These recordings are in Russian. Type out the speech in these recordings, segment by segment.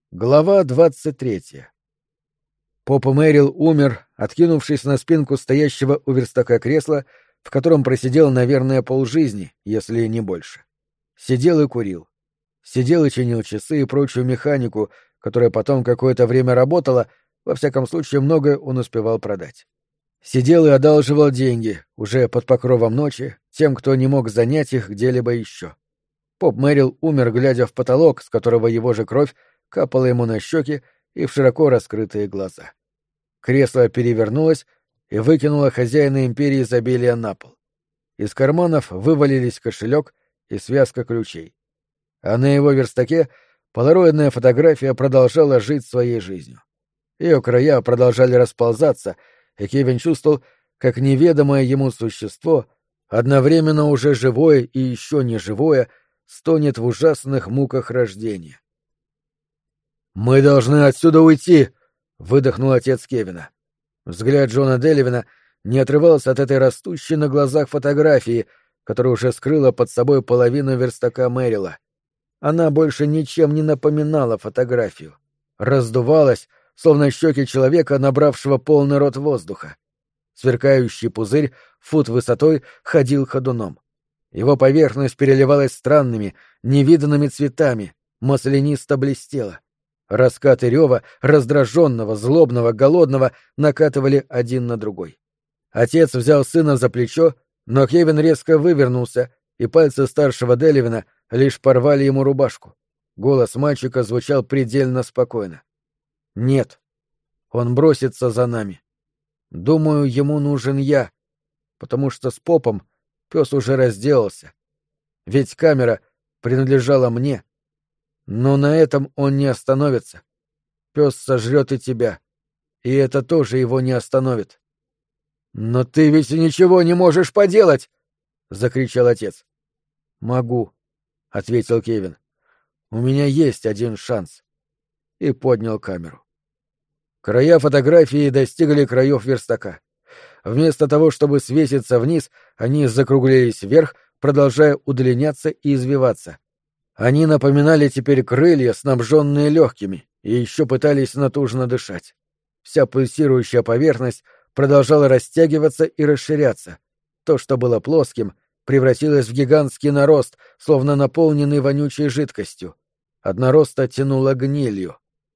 Глава 23. Поп Мэрил умер, откинувшись на спинку стоящего у верстака кресла, в котором просидел, наверное, полжизни, если не больше. Сидел и курил. Сидел и чинил часы и прочую механику, которая потом какое-то время работала, во всяком случае многое он успевал продать. Сидел и одалживал деньги, уже под покровом ночи, тем, кто не мог занять их где-либо еще. Поп Мэрил умер, глядя в потолок, с которого его же кровь капала ему на щеки и в широко раскрытые глаза. Кресло перевернулось и выкинуло хозяина империи изобилия на пол. Из карманов вывалились кошелек и связка ключей. А на его верстаке полароидная фотография продолжала жить своей жизнью. Ее края продолжали расползаться, и Кевин чувствовал, как неведомое ему существо, одновременно уже живое и еще не живое, стонет в ужасных муках рождения. «Мы должны отсюда уйти!» — выдохнул отец Кевина. Взгляд Джона Деливина не отрывался от этой растущей на глазах фотографии, которая уже скрыла под собой половину верстака Мэрила. Она больше ничем не напоминала фотографию. Раздувалась, словно щеки человека, набравшего полный рот воздуха. Сверкающий пузырь, фут высотой, ходил ходуном. Его поверхность переливалась странными, невиданными цветами, маслянисто блестела. Раскаты рева, раздраженного, злобного, голодного, накатывали один на другой. Отец взял сына за плечо, но Кевин резко вывернулся, и пальцы старшего Деливина лишь порвали ему рубашку. Голос мальчика звучал предельно спокойно. «Нет, он бросится за нами. Думаю, ему нужен я, потому что с Попом пес уже разделался. Ведь камера принадлежала мне. Но на этом он не остановится. Пес сожрет и тебя. И это тоже его не остановит. «Но ты ведь ничего не можешь поделать!» — закричал отец. «Могу», — ответил Кевин. «У меня есть один шанс». И поднял камеру. Края фотографии достигли краев верстака. Вместо того, чтобы свеситься вниз, они закруглились вверх, продолжая удлиняться и извиваться. Они напоминали теперь крылья, снабженные легкими, и еще пытались натужно дышать. Вся пульсирующая поверхность продолжала растягиваться и расширяться. То, что было плоским, превратилось в гигантский нарост, словно наполненный вонючей жидкостью. От нароста тянуло гнилью.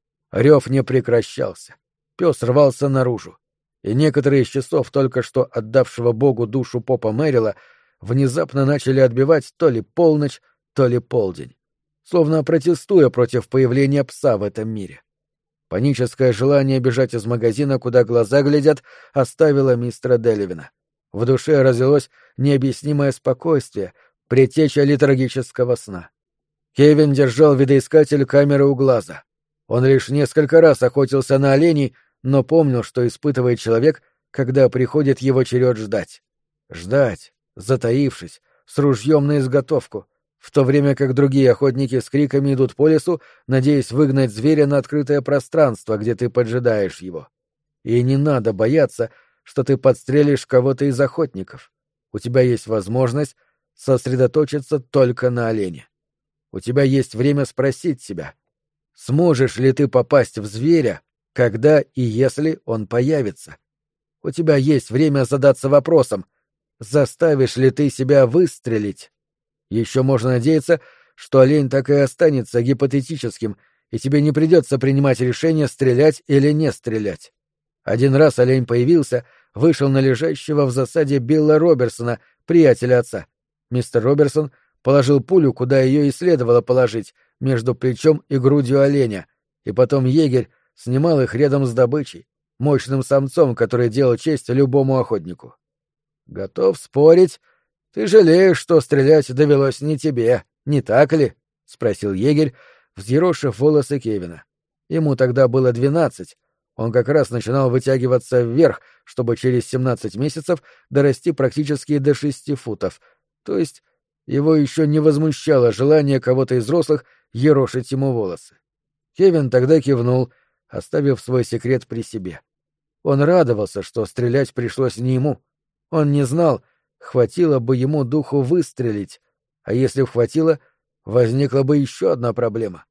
Рев не прекращался. Пес рвался наружу. И некоторые из часов только что отдавшего Богу душу попа Мэрила внезапно начали отбивать то ли полночь, то ли полдень, словно протестуя против появления пса в этом мире. Паническое желание бежать из магазина, куда глаза глядят, оставило мистера Деливина. В душе разлилось необъяснимое спокойствие, предтеча летаргического сна. Кевин держал видоискатель камеры у глаза. Он лишь несколько раз охотился на оленей, но помнил, что испытывает человек, когда приходит его черед ждать. Ждать, затаившись, с ружьем на изготовку, в то время как другие охотники с криками идут по лесу, надеясь выгнать зверя на открытое пространство, где ты поджидаешь его. И не надо бояться, что ты подстрелишь кого-то из охотников. У тебя есть возможность сосредоточиться только на олене. У тебя есть время спросить себя, сможешь ли ты попасть в зверя, когда и если он появится. У тебя есть время задаться вопросом, заставишь ли ты себя выстрелить. Еще можно надеяться, что олень так и останется гипотетическим, и тебе не придется принимать решение, стрелять или не стрелять. Один раз олень появился, вышел на лежащего в засаде Билла Роберсона, приятеля отца. Мистер Роберсон положил пулю, куда ее и следовало положить, между плечом и грудью оленя, и потом егерь снимал их рядом с добычей, мощным самцом, который делал честь любому охотнику. Готов спорить, ты жалеешь, что стрелять довелось не тебе, не так ли? — спросил егерь, взъерошив волосы Кевина. Ему тогда было 12, он как раз начинал вытягиваться вверх, чтобы через 17 месяцев дорасти практически до 6 футов, то есть его еще не возмущало желание кого-то из взрослых ерошить ему волосы. Кевин тогда кивнул, оставив свой секрет при себе. Он радовался, что стрелять пришлось не ему. Он не знал, хватило бы ему духу выстрелить, а если б хватило, возникла бы еще одна проблема.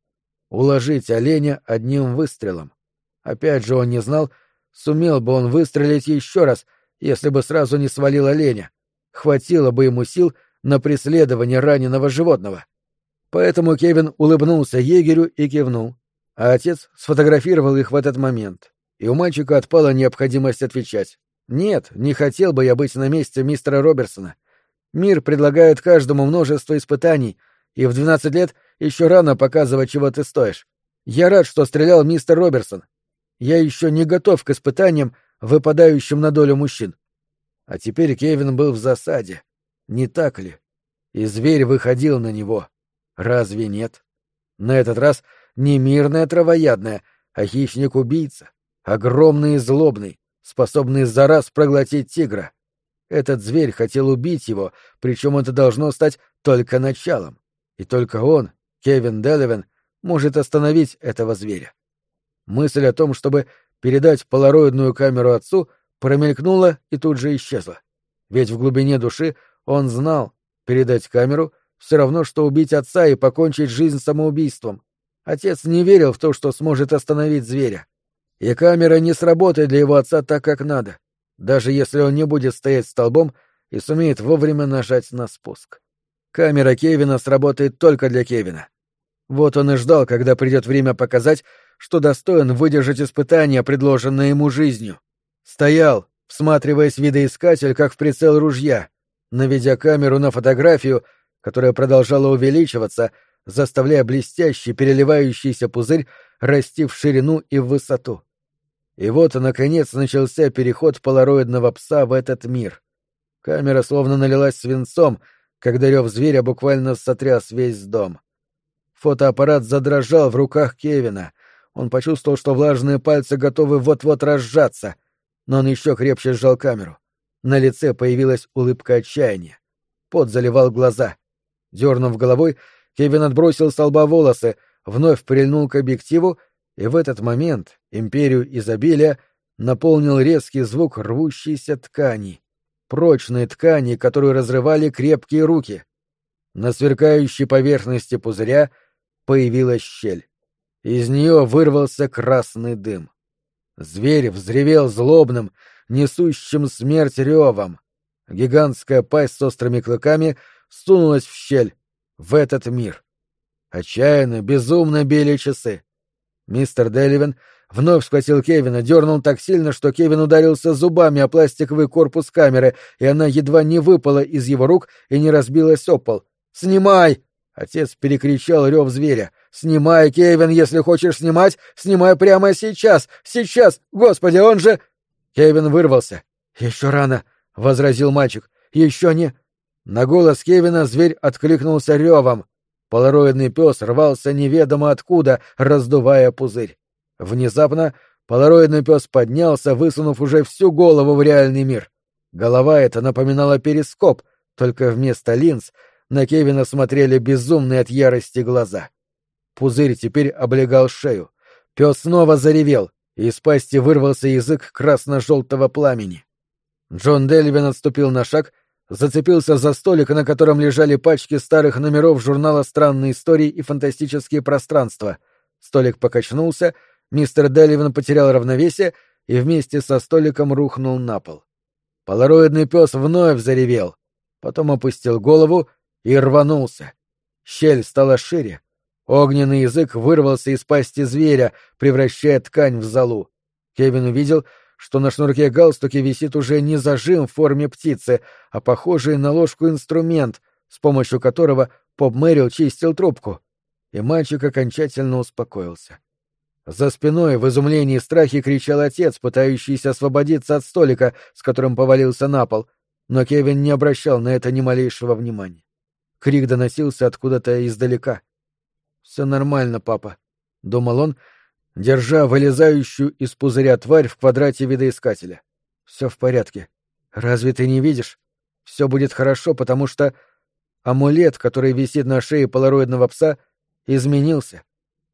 Уложить оленя одним выстрелом. Опять же он не знал, сумел бы он выстрелить еще раз, если бы сразу не свалил оленя. Хватило бы ему сил на преследование раненого животного. Поэтому Кевин улыбнулся егерю и кивнул. А отец сфотографировал их в этот момент. И у мальчика отпала необходимость отвечать. «Нет, не хотел бы я быть на месте мистера Робертсона. Мир предлагает каждому множество испытаний, и в 12 лет еще рано показывать, чего ты стоишь. Я рад, что стрелял мистер Робертсон. Я еще не готов к испытаниям, выпадающим на долю мужчин». А теперь Кевин был в засаде. Не так ли? И зверь выходил на него. Разве нет? На этот раз не мирная травоядная, а хищник-убийца. Огромный и злобный, способный за раз проглотить тигра. Этот зверь хотел убить его, причем это должно стать только началом. И только он, Кевин Делевин, может остановить этого зверя. Мысль о том, чтобы передать полароидную камеру отцу, промелькнула и тут же исчезла. Ведь в глубине души он знал, передать камеру — все равно, что убить отца и покончить жизнь самоубийством. Отец не верил в то, что сможет остановить зверя. И камера не сработает для его отца так, как надо, даже если он не будет стоять столбом и сумеет вовремя нажать на спуск. Камера Кевина сработает только для Кевина. Вот он и ждал, когда придет время показать, что достоин выдержать испытания, предложенные ему жизнью. Стоял, всматриваясь в видоискатель, как в прицел ружья, наведя камеру на фотографию, которая продолжала увеличиваться, заставляя блестящий переливающийся пузырь расти в ширину и в высоту. И вот, наконец, начался переход полароидного пса в этот мир. Камера словно налилась свинцом, когда рев зверя буквально сотряс весь дом. Фотоаппарат задрожал в руках Кевина. Он почувствовал, что влажные пальцы готовы вот-вот разжаться, но он еще крепче сжал камеру. На лице появилась улыбка отчаяния. Пот заливал глаза. Дернув головой, Кевин отбросил со лба волосы, вновь прильнул к объективу, и в этот момент империю изобилия наполнил резкий звук рвущейся ткани. Прочной ткани, которую разрывали крепкие руки. На сверкающей поверхности пузыря появилась щель. Из нее вырвался красный дым. Зверь взревел злобным, несущим смерть ревом. Гигантская пасть с острыми клыками сунулась в щель, в этот мир. Отчаянно, безумно били часы. Мистер Делевин вновь схватил Кевина, дернул так сильно, что Кевин ударился зубами о пластиковый корпус камеры, и она едва не выпала из его рук и не разбилась об пол. «Снимай!» — отец перекричал рев зверя. «Снимай, Кевин, если хочешь снимать, снимай прямо сейчас! Сейчас! Господи, он же...» Кевин вырвался. «Еще рано!» — возразил мальчик. «Еще не...» На голос Кевина зверь откликнулся ревом. Полароидный пес рвался неведомо откуда, раздувая пузырь. Внезапно полароидный пес поднялся, высунув уже всю голову в реальный мир. Голова эта напоминала перископ, только вместо линз на Кевина смотрели безумные от ярости глаза. Пузырь теперь облегал шею. Пес снова заревел, и из пасти вырвался язык красно-желтого пламени. Джон Делевин отступил на шаг, зацепился за столик, на котором лежали пачки старых номеров журнала «Странные истории» и «Фантастические пространства». Столик покачнулся, мистер Делевин потерял равновесие и вместе со столиком рухнул на пол. Полароидный пес вновь заревел, потом опустил голову и рванулся. Щель стала шире. Огненный язык вырвался из пасти зверя, превращая ткань в золу. Кевин увидел, что на шнурке галстуки висит уже не зажим в форме птицы, а похожий на ложку инструмент, с помощью которого Поп Мэрил чистил трубку. И мальчик окончательно успокоился. За спиной в изумлении и страхе кричал отец, пытающийся освободиться от столика, с которым повалился на пол, но Кевин не обращал на это ни малейшего внимания. Крик доносился откуда-то издалека. «Все нормально, папа», — думал он, держа вылезающую из пузыря тварь в квадрате видоискателя. «Все в порядке. Разве ты не видишь? Все будет хорошо, потому что амулет, который висит на шее полароидного пса, изменился».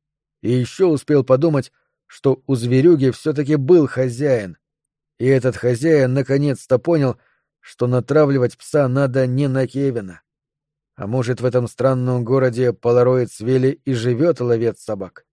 И еще успел подумать, что у зверюги все-таки был хозяин. И этот хозяин наконец-то понял, что натравливать пса надо не на Кевина. А может, в этом странном городе полароид Свели и живет ловец собак?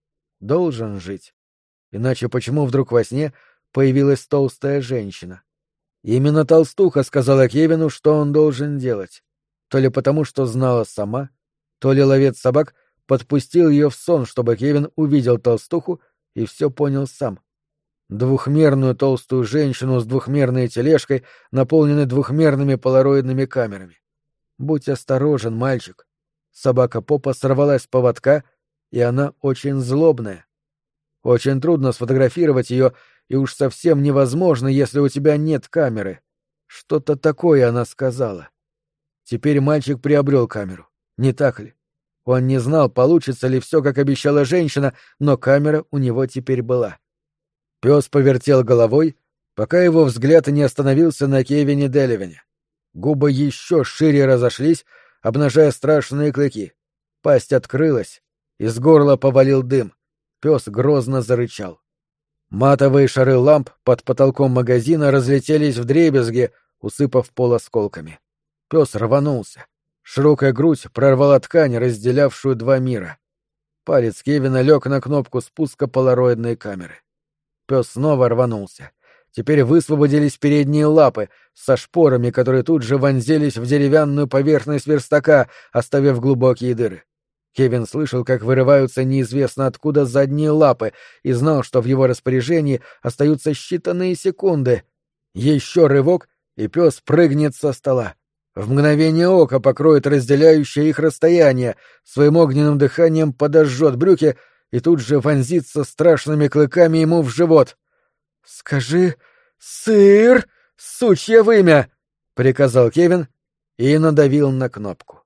Должен жить. Иначе почему вдруг во сне появилась толстая женщина? Именно толстуха сказала Кевину, что он должен делать. То ли потому, что знала сама, то ли ловец собак подпустил ее в сон, чтобы Кевин увидел толстуху и все понял сам. Двухмерную толстую женщину с двухмерной тележкой, наполненной двухмерными полароидными камерами. Будь осторожен, мальчик. Собака Попа сорвалась с поводка, и она очень злобная. Очень трудно сфотографировать ее, и уж совсем невозможно, если у тебя нет камеры. Что-то такое она сказала. Теперь мальчик приобрел камеру, не так ли? Он не знал, получится ли все, как обещала женщина, но камера у него теперь была. Пес повертел головой, пока его взгляд не остановился на Кевине Деливине. Губы еще шире разошлись, обнажая страшные клыки. Пасть открылась, из горла повалил дым. Пес грозно зарычал. Матовые шары ламп под потолком магазина разлетелись вдребезги, усыпав пол осколками. Пес рванулся. Широкая грудь прорвала ткань, разделявшую два мира. Палец Кевина лег на кнопку спуска полароидной камеры. Пес снова рванулся. Теперь высвободились передние лапы со шпорами, которые тут же вонзились в деревянную поверхность верстака, оставив глубокие дыры. Кевин слышал, как вырываются неизвестно откуда задние лапы, и знал, что в его распоряжении остаются считанные секунды. Еще рывок, и пес прыгнет со стола. В мгновение ока покроет разделяющее их расстояние, своим огненным дыханием подожжет брюки и тут же вонзится страшными клыками ему в живот. «Скажи, сыр, сучье вымя!» — приказал Кевин и надавил на кнопку.